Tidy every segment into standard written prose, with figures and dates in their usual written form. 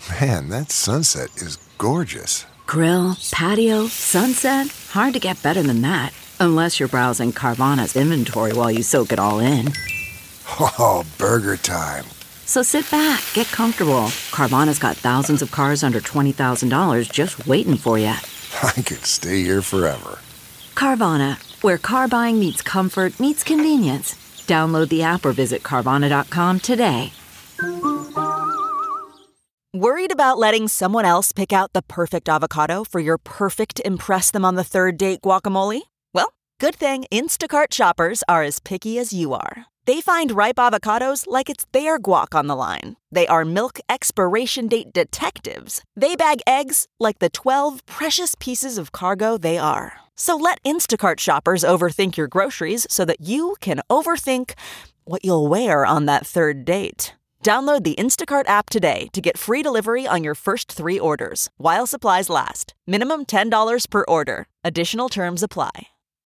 Man, that sunset is gorgeous. Grill, patio, sunset. Hard to get better than that. Unless you're browsing Carvana's inventory while you soak it all in. Oh, burger time. So sit back, get comfortable. Carvana's got thousands of cars under $20,000 just waiting for you. I could stay here forever. Carvana, where car buying meets comfort, meets convenience. Download the app or visit Carvana.com today. Worried about letting someone else pick out the perfect avocado for your perfect impress-them-on-the-third-date guacamole? Well, good thing Instacart shoppers are as picky as you are. They find ripe avocados like it's their guac on the line. They are milk expiration date detectives. They bag eggs like the 12 precious pieces of cargo they are. So let Instacart shoppers overthink your groceries so that you can overthink what you'll wear on that third date. Download the Instacart app today to get free delivery on your first 3 orders, while supplies last. Minimum $10 per order. Additional terms apply.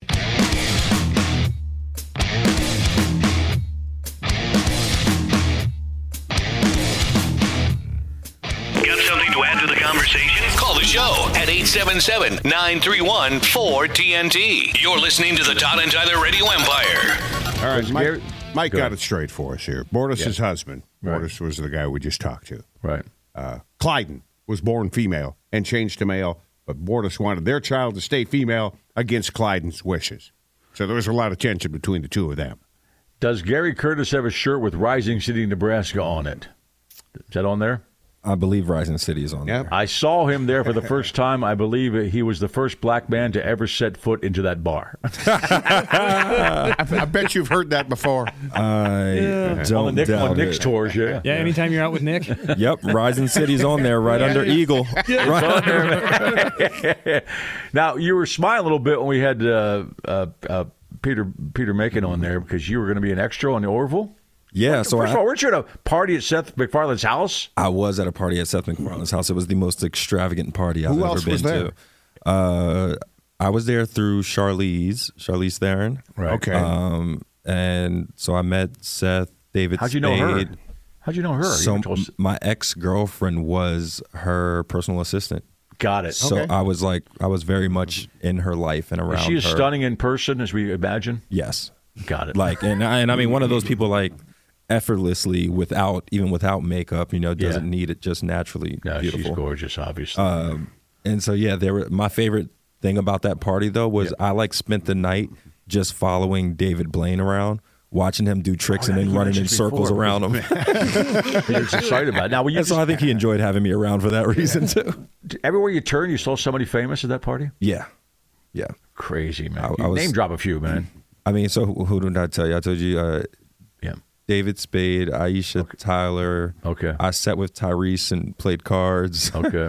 Got something to add to the conversation? Call the show at 877-931-4TNT. You're listening to the Todd and Tyler Radio Empire. All right, Mike got it straight for us here. Bortus's husband. Right. Bortus was the guy we just talked to. Right. Clyden was born female and changed to male, but Bortus wanted their child to stay female against Clyden's wishes. So there was a lot of tension between the two of them. Does Gary Curtis have a shirt with Rising City, Nebraska on it? Is that on there? I believe Rising City is on there. I saw him there for the first time. I believe he was the first black man to ever set foot into that bar. I bet you've heard that before. I don't doubt on Nick's tours, yeah. Yeah, anytime you're out with Nick. Yep, Rising City's on there, right under Eagle. Right under. Now, you were smiling a little bit when we had Peter Macon on there because you were going to be an extra on the Orville. Yeah, so first of all, weren't you at a party at Seth MacFarlane's house? I was at a party at Seth MacFarlane's house. It was the most extravagant party I've ever been to. I was there through Charlize Theron. Right. Okay. And so I met Seth, David How'd you Spade. know her? How'd you know her? So my ex-girlfriend was her personal assistant. Got it. So okay. I was very much in her life and around her. Is she as stunning in person as we imagine? Yes. Got it. And I mean, one of those people effortlessly without makeup, doesn't need it, just naturally beautiful. She's gorgeous, obviously. And so my favorite thing about that party though was I spent the night just following David Blaine around, watching him do tricks and then running in circles around him. You're excited about it. Now, so I think he enjoyed having me around for that reason too. Everywhere you turn, you saw somebody famous at that party? Yeah. Crazy, man. Name drop a few, man. I mean, so who did I tell you? I told you David Spade, Aisha Tyler. Okay. I sat with Tyrese and played cards. Okay.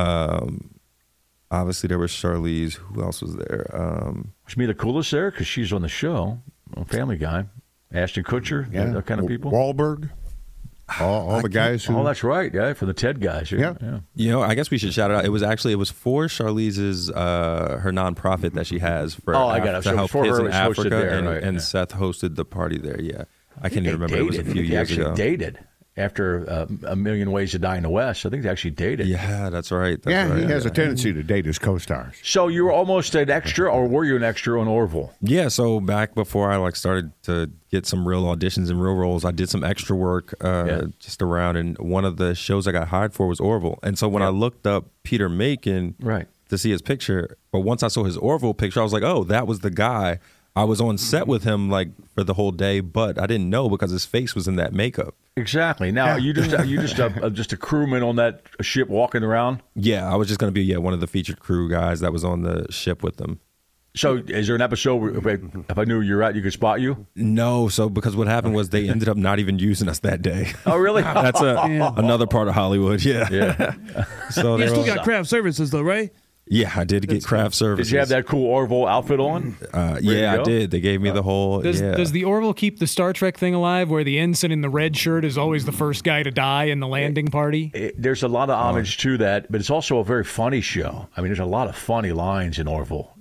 Obviously, there was Charlize. Who else was there? Was Mila Kunis there? Because she's on the show. Family Guy. Ashton Kutcher. That kind of people. Wahlberg. All the guys who... Oh, that's right. Yeah, for the TED guys. Yeah. I guess we should shout it out. It was for Charlize's her nonprofit that she has for I got it. to So help for kids her, in Africa, there, and Seth hosted the party there. Yeah, I can't even remember. It was a few years ago. They actually dated after A Million Ways to Die in the West. I think they actually dated. Yeah, that's right. He has a tendency to date his co-stars. So you were almost an extra, or were you an extra on Orville? Yeah, so back before I started to get some real auditions and real roles, I did some extra work just around, and one of the shows I got hired for was Orville. And so when I looked up Peter Macon to see his picture, but once I saw his Orville picture, I was like, oh, that was the guy. I was on set with him for the whole day, but I didn't know because his face was in that makeup. Exactly. Now, you just a crewman on that ship walking around? Yeah, I was just going to be one of the featured crew guys that was on the ship with them. So is there an episode where if I knew you were out, you could spot you? No, because what happened was they ended up not even using us that day. Oh, really? That's another part of Hollywood, Yeah. So you still got craft services, though, right? Yeah, I did get craft services. Did you have that cool Orville outfit on? Yeah, I did. They gave me the whole... Does the Orville keep the Star Trek thing alive where the ensign in the red shirt is always the first guy to die in the landing party? There's a lot of homage to that, but it's also a very funny show. I mean, there's a lot of funny lines in Orville.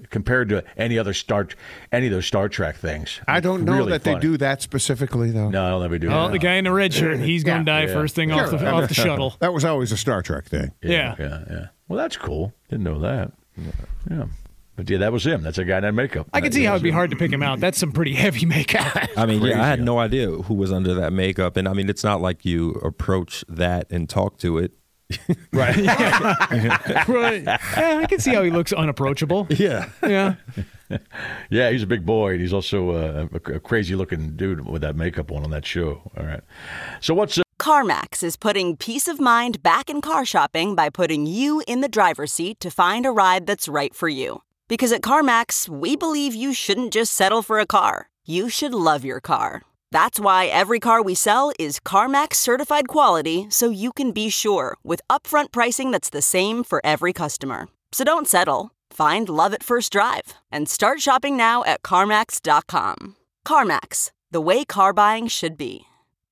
compared to any of those Star Trek things. I don't know Really that funny. they do that specifically, though. No, I'll never do Oh, that. the guy in the red shirt, he's going to die first thing off the shuttle. That was always a Star Trek thing. Yeah. Well, that's cool. Didn't know that. Yeah. But yeah, that was him. That's a guy in that makeup. I can see how it'd be hard to pick him out. That's some pretty heavy makeup. I mean, Crazy. I had no idea who was under that makeup. And I mean, it's not like you approach that and talk to it. Right. Right. Yeah, I can see how he looks unapproachable. Yeah. Yeah. Yeah, he's a big boy, and he's also a crazy-looking dude with that makeup on that show. All right. So what's CarMax is putting peace of mind back in car shopping by putting you in the driver's seat to find a ride that's right for you. Because at CarMax, we believe you shouldn't just settle for a car. You should love your car. That's why every car we sell is CarMax certified quality, so you can be sure with upfront pricing that's the same for every customer. So don't settle. Find love at first drive and start shopping now at CarMax.com. CarMax, the way car buying should be.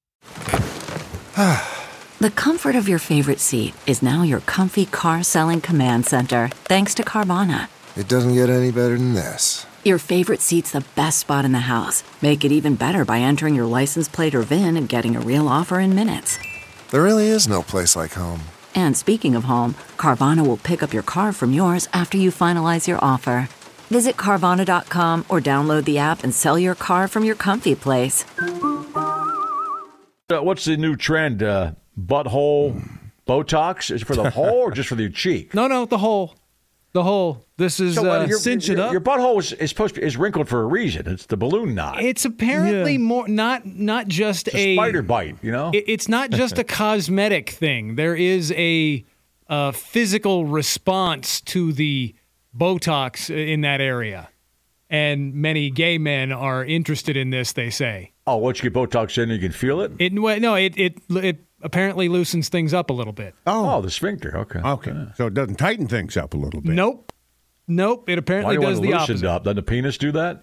The comfort of your favorite seat is now your comfy car selling command center, thanks to Carvana. It doesn't get any better than this. Your favorite seat's the best spot in the house. Make it even better by entering your license plate or VIN and getting a real offer in minutes. There really is no place like home. And speaking of home, Carvana will pick up your car from yours after you finalize your offer. Visit Carvana.com or download the app and sell your car from your comfy place. what's the new trend? Butthole Botox? Is it for the hole or just for the cheek? No, the hole. The hole. This is cinch it up. Your butthole is supposed to be wrinkled for a reason. It's the balloon knot. It's apparently more not just it's a spider bite. You know, it's not just a cosmetic thing. There is a physical response to the Botox in that area, and many gay men are interested in this. They say. Oh, once you get Botox in, you can feel it. It apparently loosens things up a little bit. Oh, the sphincter. Okay. Yeah. So it doesn't tighten things up a little bit. Nope. It apparently does the opposite. Up? Doesn't the penis do that?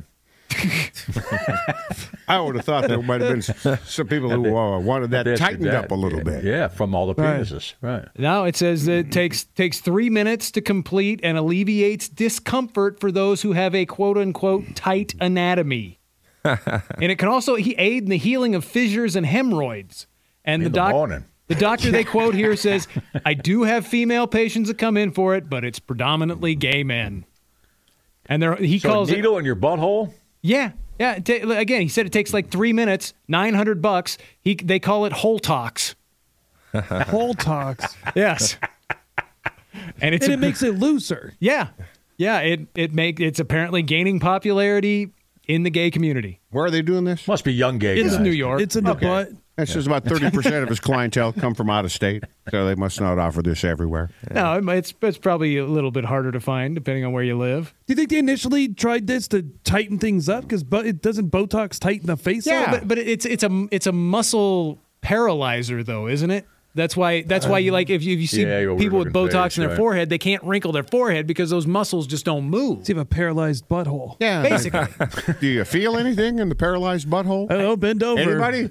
I would have thought there might have been some people who wanted that tightened up a little bit. Yeah, from all the penises. Right. Now it says that it takes 3 minutes to complete and alleviates discomfort for those who have a quote-unquote tight anatomy. And it can also aid in the healing of fissures and hemorrhoids. And the doctor they quote here says, I do have female patients that come in for it, but it's predominantly gay men. And he calls a needle in your butthole? Yeah. Again, he said it takes like 3 minutes, $900. They call it hole tox. Hole tox. Yes. And it makes it looser. Yeah. It's apparently gaining popularity in the gay community. Where are they doing this? Must be young gay guys. It's New York. It's in the butt. That's just about 30% of his clientele come from out of state, so they must not offer this everywhere. No, it's probably a little bit harder to find depending on where you live. Do you think they initially tried this to tighten things up? Because it doesn't Botox tighten the face up? Yeah, but it's a muscle paralyzer though, isn't it? That's why you like if you see people with Botox in their forehead, they can't wrinkle their forehead because those muscles just don't move. So you have a paralyzed butthole. Yeah, basically. Do you feel anything in the paralyzed butthole? Hello, bend over. Anybody?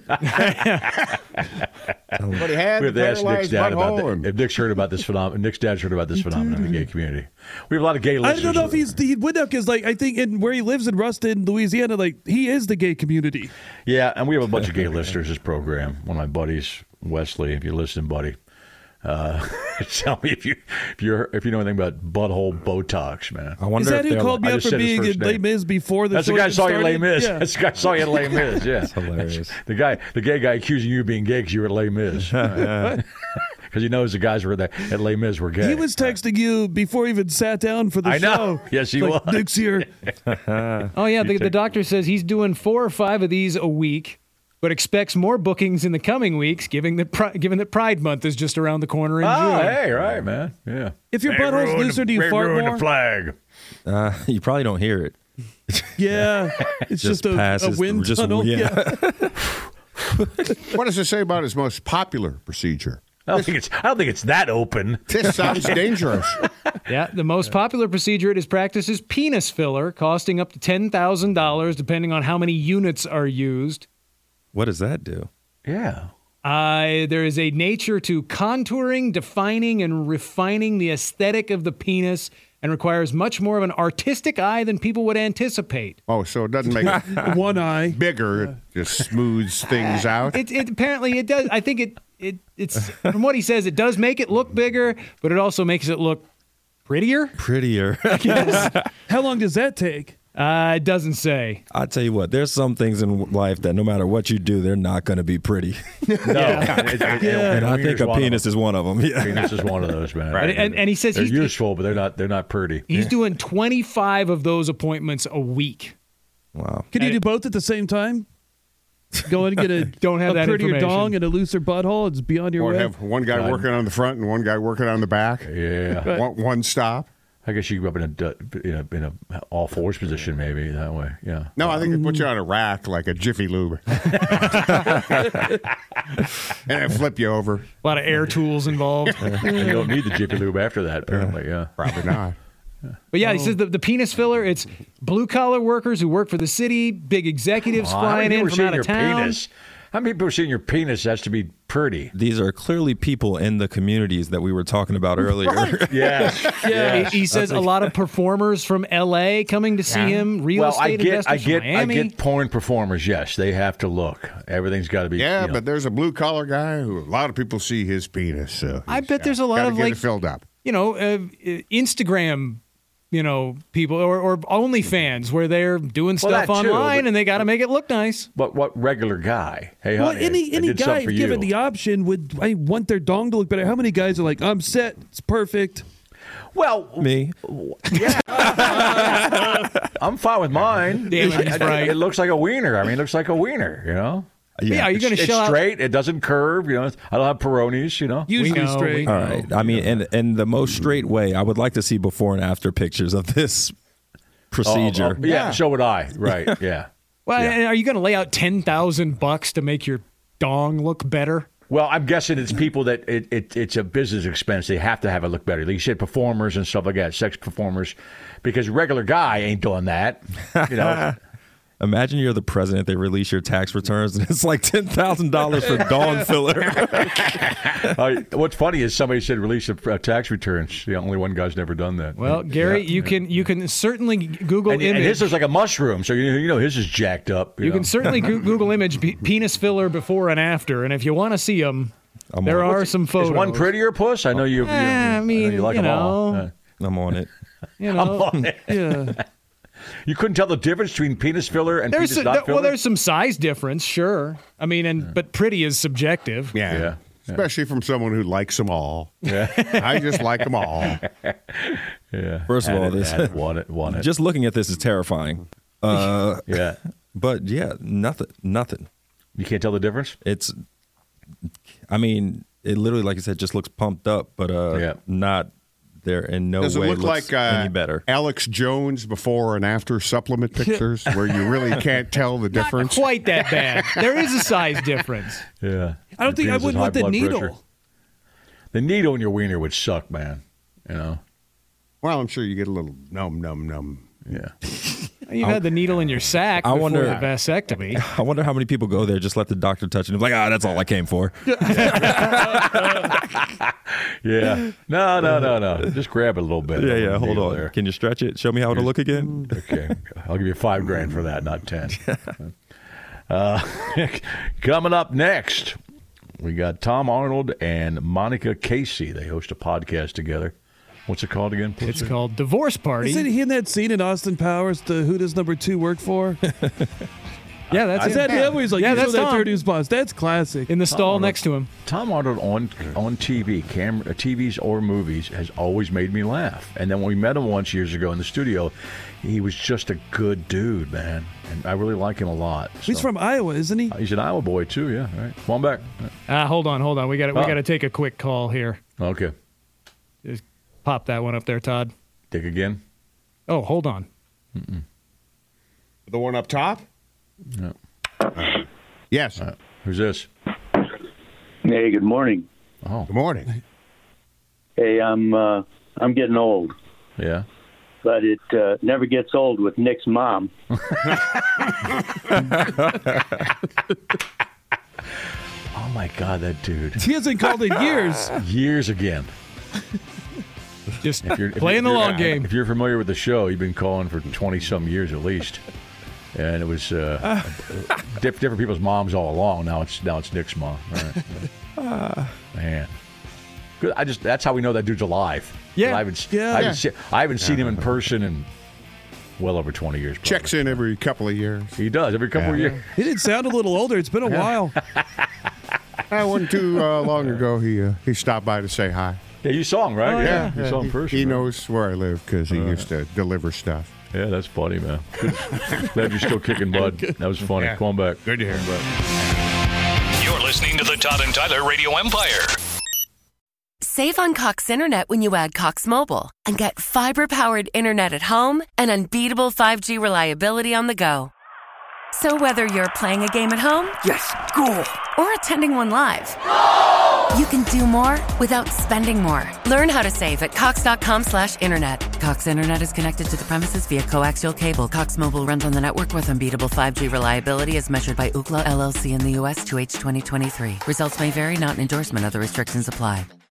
Somebody had the paralyzed butthole. If Nick's heard about this phenomenon, Nick's dad's heard about this phenomenon in the gay community. We have a lot of gay listeners. I don't know if he would know because, I think where he lives in Ruston, Louisiana, he is the gay community. Yeah, and we have a bunch of gay listeners. This program. One of my buddies, Wesley, if you're listening, buddy, tell me if you know anything about butthole Botox, man. I wonder is that if who called me up for being in Les Mis before the That's show? The guy saw you at Les Mis. Yeah. That's the guy saw you at Les Mis. Yeah, that's hilarious. The gay guy accusing you of being gay because you were at Les Mis. Because he knows the guys were at Les Mis were gay. He was texting you before he even sat down for the show. I know. Yes, he was. Nick's here. Oh yeah, the doctor says he's doing 4 or 5 of these a week, but expects more bookings in the coming weeks, given that Pride Month is just around the corner in June. Hey, right, man. Yeah. If your butthole's looser, do you fart more? The flag. You probably don't hear it. Yeah, it's just a wind tunnel. Yeah. What does it say about his most popular procedure? I don't think it's that open. This sounds dangerous. Yeah, the most popular procedure at his practice is penis filler, costing up to $10,000 depending on how many units are used. What does that do? Yeah. There is a nature to contouring, defining, and refining the aesthetic of the penis and requires much more of an artistic eye than people would anticipate. Oh, so it doesn't make it One eye. bigger. It just smooths things out. It apparently it does. I think it's from what he says, it does make it look bigger, but it also makes it look prettier. Prettier. How long does that take? It doesn't say. I tell you what, there's some things in life that no matter what you do, they're not going to be pretty. And I think a penis is one of them. Yeah. Penis is one of those, man. Right. And he says they're he's useful, but they're not pretty. He's doing 25 of those appointments a week. Wow. Can you do both at the same time? Go in and get a Don't have a that prettier information. dong and a looser butthole. It's beyond your Or way. have one guy working on the front and one guy working on the back. Yeah. One stop. I guess you go up in a all fours position, maybe that way. Yeah. No, I think it puts you on a rack like a Jiffy Lube. And it flip you over. A lot of air tools involved. And you don't need the Jiffy Lube after that, apparently. Yeah. Probably not. But yeah, he says the penis filler, it's blue-collar workers who work for the city, big executives flying in from out of town. Penis? How many people are seeing your penis has to be pretty? These are clearly people in the communities that we were talking about earlier. Yes. Yes. He says a lot of performers from L.A. coming to see him, real estate investors from Miami. I get porn performers, yes. They have to look. Everything's got to be. Yeah, you know. but there's a blue collar guy who a lot of people see his penis. So I bet there's a lot of get like it filled up. Instagram, people or OnlyFans where they're doing stuff that too, online but- and they got to make it look nice. But what regular guy? Hey, Well, honey, any I did guy, something for if you. given the option, would want their dong to look better. How many guys are like, I'm set, it's perfect? Well, Me. yeah. I'm fine with mine. Damn it, he's right. It looks like a wiener. I mean, it looks like a wiener, Yeah, are you going to It's shell out? straight. It doesn't curve. I don't have Peronis, Usually know, straight. we All right. I mean, and the most straight way, I would like to see before and after pictures of this procedure. Yeah, so would I. Right, yeah. Well, Yeah. and are you going to lay out $10,000 to make your dong look better? Well, I'm guessing it's people that it's a business expense. They have to have it look better. Like you said, performers and stuff like that, sex performers, because a regular guy ain't doing that. Imagine you're the president. They release your tax returns, and it's like $10,000 for dong filler. What's funny is somebody said release tax returns. The only one guy's never done that. Well, Gary, you can certainly Google and image. his is like a mushroom, so his is jacked up. You can certainly Google image penis filler before and after, and if you want to see them, there are some photos. Is one prettier, Puss? I know you. I mean, you like them all. I'm on it. I'm on it. Yeah. You couldn't tell the difference between penis filler and penis not filler? Well, there's some size difference, sure. I mean, but pretty is subjective. Yeah. Especially from someone who likes them all. Yeah. I just like them all. Yeah. First of all, this want it. just looking at this is terrifying. Yeah. But yeah, nothing. You can't tell the difference? It's, I mean, it literally, like you said, just looks pumped up, but not there in no Does it way look looks like any better. Alex Jones before and after supplement pictures where you really can't tell the difference? Not quite that bad. There is a size difference. Yeah. I don't think I wouldn't want the needle. The needle in your wiener would suck, man. Well, I'm sure you get a little numb. Yeah. You've had the needle in your sack I before wonder- the vasectomy. I wonder how many people go there, just let the doctor touch it and be like, that's all I came for. Yeah. No. Just grab it a little bit. Yeah, hold on. There. Can you stretch it? Show me how it'll look again. Okay. I'll give you $5,000 for that, not 10. Coming up next, we got Tom Arnold and Monica Casey. They host a podcast together. What's it called again? It's called Divorce Party. Isn't he in that scene in Austin Powers, the Who Does Number 2 Work For? Yeah, that's Is that him? Where he's like, Yeah, you know that's that Tom. third news boss. That's classic. in the stall next to him. Tom Arnold on TV, TVs or movies, has always made me laugh. And then when we met him once years ago in the studio, he was just a good dude, man. And I really like him a lot. He's So- from Iowa, isn't he? He's an Iowa boy too, yeah. All right, come on back. Hold on. We got to take a quick call here. Okay, Just pop that one up there, Todd. dig again. Oh, hold on. The one up top? No. Yes. Who's this? Hey, good morning. Oh, Good morning. Hey, I'm getting old, yeah. but it never gets old with Nick's mom. Oh my God, that dude. He hasn't called in years. Years again. Just playing the long game. If you're familiar with the show, you've been calling for 20-some years at least. And it was different people's moms all along. Now it's Nick's mom. Right. Man. Good. That's how we know that dude's alive. Yeah. I haven't seen him in person in well over 20 years. Probably. Checks in every couple of years. He does, every couple of years. He did sound a little older. It's been a while. It wasn't too long ago. He stopped by to say hi. Yeah, you saw him, right? Oh, yeah. You saw him in person. He knows where I live because he used to deliver stuff. Yeah, that's funny, man. Good. Glad you're still kicking, bud. That was funny. Yeah. Come on back. Good to hear, bud. You're listening to the Todd and Tyler Radio Empire. Save on Cox Internet when you add Cox Mobile and get fiber-powered internet at home and unbeatable 5G reliability on the go. So whether you're playing a game at home, yes, cool, or attending one live, you can do more without spending more. Learn how to save at cox.com/internet. Cox Internet is connected to the premises via coaxial cable. Cox Mobile runs on the network with unbeatable 5G reliability as measured by Ookla LLC in the U.S. to H 2023. Results may vary, not an endorsement. Other restrictions apply.